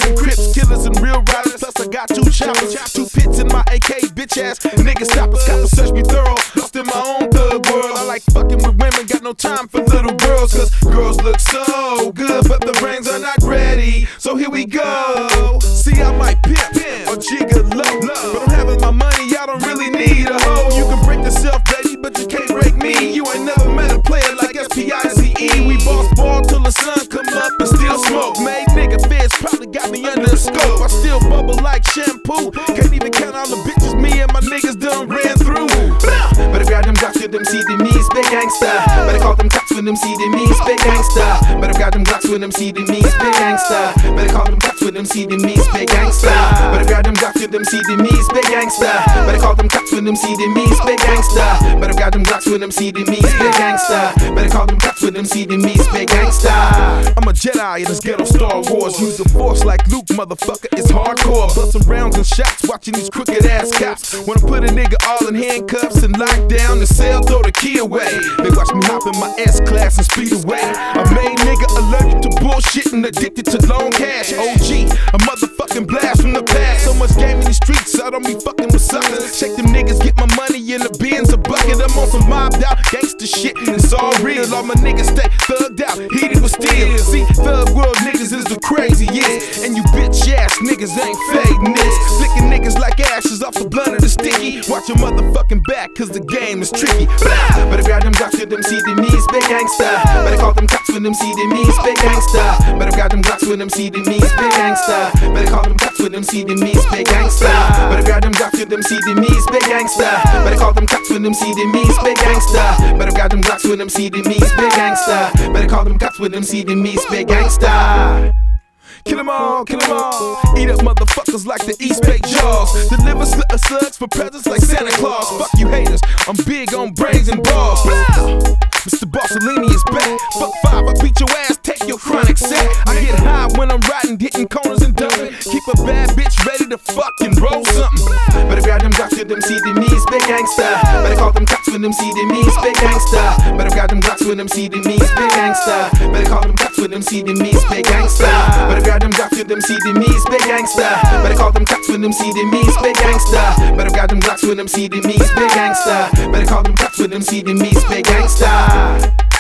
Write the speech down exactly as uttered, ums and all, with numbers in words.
and Crips, killers and real riders. Plus I got two choppers, two pits in my A K, bitch ass niggas stoppers. Got to search me thorough, lost in my own thug world. I like fucking with women, got no time for little girls. Cause girls look so good, but the brains are not ready. So here we go. See, I might pimp or gigolo, but I'm having my money, I don't really need a hoe. You can break yourself, baby, but you can't break me. You ain't never met a player like S P I Z E. We boss ball till the sun come up and still smoke. Made nigga feds probably got me under a scope. I still bubble like shampoo. Can't even count all the bitches me and my niggas done ran through. Better grab them Glocks with them C D Ms, big gangsta. Better call them cops with them C D Ms, big gangsta. Better grab them Glocks with them C D Ms, big gangsta. Better call them cops with them C D Ms, big gangsta. Better grab them Glocks with them C D Ms, big gangsta. Better call them cops with them C D Ms, big gangsta. Better grab them Glocks with them C D Ms, big gangsta. Better call them cops with them C D Ms, big gangsta. I'm a Jedi in this ghetto Star Wars. Use the force like Luke, motherfucker, it's hardcore. Bust some rounds and shots, watching these crooked ass cops. Wanna put a nigga all in handcuffs and lock down the cell, throw the key away. They watch me hop in my S-Class and speed away. A main nigga allergic to bullshit and addicted to long cash. O G, a motherfucking blast from the past. So much game in the streets, I don't be fucking with suckers. Check them niggas, get my money in the bins, a bucket. I'm on some mobbed out gangster shit, and it's all real. All my niggas stay thugged out, heated with steel. See, thug world niggas is the craziest, and you bitch ass niggas ain't fading this. Flicking niggas like ashes off the blunt of the sticky. Watch your motherfucking back, cause the game is tricky. Blah! Better grab them Glocks with them C D Ms, big gangsta. Better call them cops with them C D Ms, big gangsta. Better grab them Glocks with them C D Ms, big gangsta. Better call them cops with them C D Ms, big gangsta. Better grab them Glocks with them C D Ms, big gangsta. Better call them cops with them C D Ms, big gangsta. Better grab them Glocks with them C D Ms, big gangsta. Better call them cops with them C D Ms, big gangsta. Kill 'em all, kill 'em all. Eat up motherfuckers like the East Bay Jaws. Deliver sl slugs for presents like Santa Claus. Fuck you haters, I'm big on brains and balls. Blah! Mister Bossellini is back. Fuck five, I beat your ass, take your chronic sack. I get high when I'm riding, hitting corners and dumping. Keep a bad bitch ready to fucking roll something. Better grab them Glocks with them C D Ms, big gangsta. Better call them cops with them C D Ms, big gangsta. Better grab them Glocks with them C D Ms, big gangsta. Better call them cops with them C D Ms, big gangsta. Better grab them Glocks with them C D Ms, big gangsta. Better call them cops with them C D Ms, big gangsta. Better grab them Glocks with them C D Ms, big gangsta. Better call them cops with them C D Ms, big gangsta.